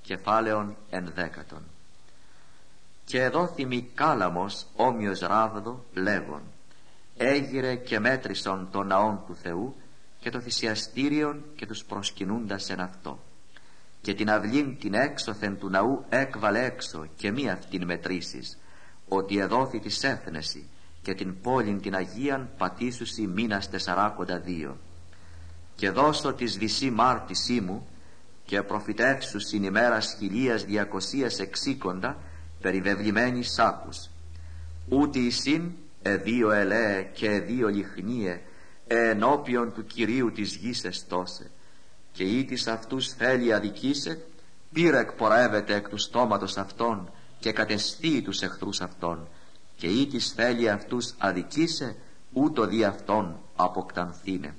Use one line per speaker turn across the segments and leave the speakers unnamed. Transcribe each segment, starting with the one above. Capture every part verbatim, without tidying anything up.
Κεφάλαιον ενδέκατον. Και εδόθη μη κάλαμος όμοιος ράβδο λέγον, έγειρε και μέτρησον τον ναόν του Θεού και το θυσιαστήριον και τους προσκυνούντας εν αυτό. Και την αυλήν την έξωθεν του ναού έκβαλε έξω και μη αυτήν μετρήσεις, ότι εδόθη της έθνεση, και την πόλην την Αγίαν πατήσουσι μήνας τεσσαράκοντα δύο. Και δώσω της δυσή μάρτισή μου, και προφητεύσουσιν ημέρας χιλίας διακοσίας εξήκοντα περιβεβλημένοι σάκους. Ούτι εισήν εδίο ελέε και εδίο λιχνίε ενώπιον του Κυρίου της γης εστώσε, και ή της αυτούς θέλει αδικήσε, πήρε εκπορεύεται εκ του στόματος αυτών και κατεστεί τους εχθρούς αυτών, και ή της θέλει αυτούς αδικήσε, ούτω δι' αυτών αποκτανθήνε.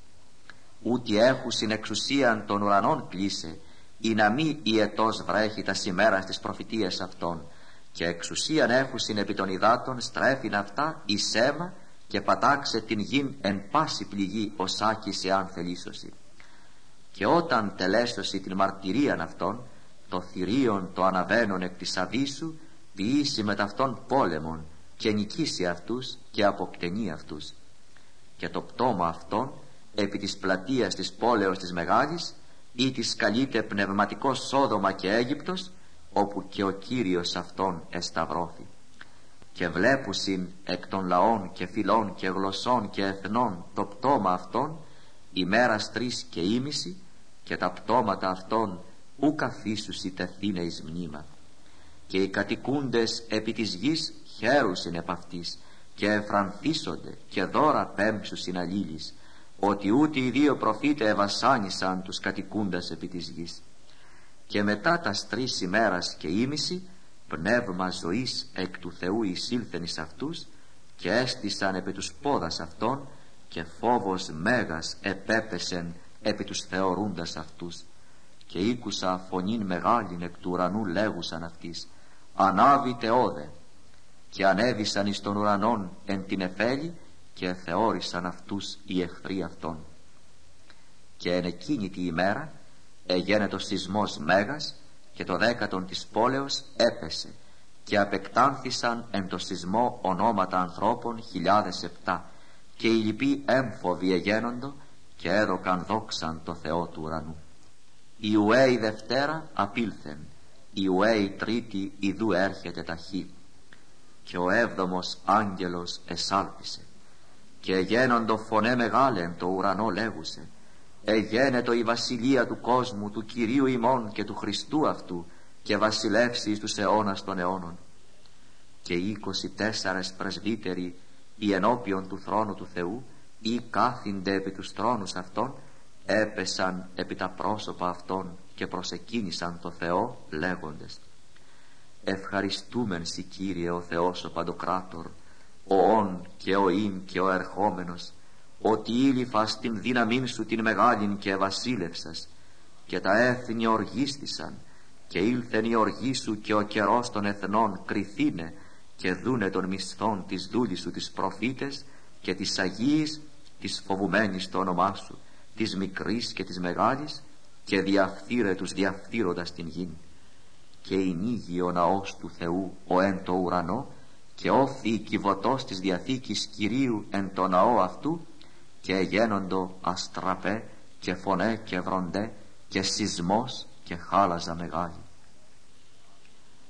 Ούτι έχουσιν εξουσίαν των ουρανών κλείσε, ή να μη ιετός βρέχει τα σημέρα στις προφητείες αυτών, και εξουσίαν έχουσιν επί των υδάτων στρέφειν αυτά εις αίμα, και πατάξε την γην εν πάση πληγή ως άκηση αν θελήσωση. Και όταν τελέσωση την μαρτυρίαν αυτών, το θηρίον το αναβαίνον εκ της αβύσσου ποιήσει με ταυτόν πόλεμον, και νικήσει αυτούς και αποκτενεί αυτούς. Και το πτώμα αυτών επί της πλατείας της πόλεως της Μεγάλης, ή της καλείται πνευματικό Σόδομα και Αίγυπτος, όπου και ο Κύριος αυτών εσταυρώθη. Και βλέπουσιν εκ των λαών και φυλών και γλωσσών και εθνών το πτώμα αυτών ημέρας τρεις και ήμιση, και τα πτώματα αυτών ου καθίσουσι τεθήνε εις μνήμα. Και οι κατοικούντες επί της γης χαίρουσιν επ' αυτής, και εφρανθίσονται και δώρα πέμψουσιν αλλήλεις, ότι ούτε οι δύο προφήτε ευασάνισαν τους κατοικούντας επί της γης. Και μετά τας τρεις ημέρας και ήμιση πνεύμα ζωής εκ του Θεού εισήλθεν εις αυτούς, και έστησαν επί τους πόδας αυτών, και φόβος μέγας επέπεσεν επί τους θεωρούντας αυτούς. Και ήκουσα φωνήν μεγάλην εκ του ουρανού λέγουσαν αυτής, ανάβητε όδε. Και ανέβησαν εις των ουρανών εν την εφέλη, και θεώρησαν αυτούς οι εχθροί αυτών. Και εν εκείνη τη ημέρα εγένετο σεισμός μέγας, και το δέκατον της πόλεως έπεσε, και απεκτάνθησαν εν το σεισμό ονόματα ανθρώπων χιλιάδες επτά, και οι λοιποί έμφοβοι εγένοντο, και έδωκαν δόξαν το Θεό του ουρανού. Η ουέ η Δευτέρα απήλθεν, η ουέ η Τρίτη ιδού έρχεται ταχύ. Και ο έβδομος άγγελος εσάλπισε, και εγένοντο φωνέ μεγάλε εν το ουρανό λέγουσε, εγένετο η βασιλεία του κόσμου του Κυρίου ημών και του Χριστού αυτού, και βασιλεύσει εις τους αιώνας των αιώνων. Και οι είκοσι τέσσαρες πρεσβύτεροι οι ενώπιον του θρόνου του Θεού, ή κάθυνται επί τους θρόνους αυτών, έπεσαν επί τα πρόσωπα αυτών και προσεκίνησαν το Θεό λέγοντες, ευχαριστούμεν σοι Κύριε ο Θεός ο Παντοκράτορ, ο όν και ο ίν και ο ερχόμενος, ότι ήλυφας την δύναμήν σου την μεγάλην και βασίλευσας, και τα έθνη οργίστησαν, και ήλθεν η οργή σου και ο καιρός των εθνών κριθήνε, και δούνε των μισθών της δούλης σου τις προφήτες, και της Αγίης της φοβουμένης το όνομά σου, της μικρής και της μεγάλης, και διαφθείρε τους διαφθείροντας την γην. Και εινήγει ο ναός του Θεού ο εν το ουρανό, και όθη η κυβωτός της Διαθήκης Κυρίου εν το ναό αυτού, και εγένοντο αστραπέ και φωνέ και βροντέ και σεισμός και χάλαζα μεγάλη.